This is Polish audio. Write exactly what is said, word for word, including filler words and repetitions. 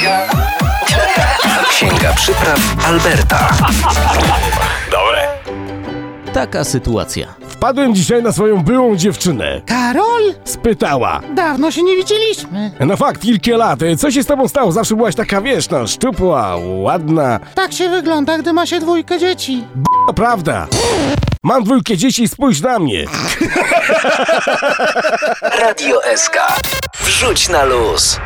Księga Przypraw Alberta. Dobre. Taka sytuacja. Wpadłem dzisiaj na swoją byłą dziewczynę. Karol? Spytała. Dawno się nie widzieliśmy. No fakt, kilka lat. Co się z tobą stało? Zawsze byłaś taka, wiesz, no, szczupła, ładna. Tak się wygląda, gdy ma się dwójkę dzieci. To prawda. Mam dwójkę dzieci i spójrz na mnie. Radio S K. Wrzuć na luz.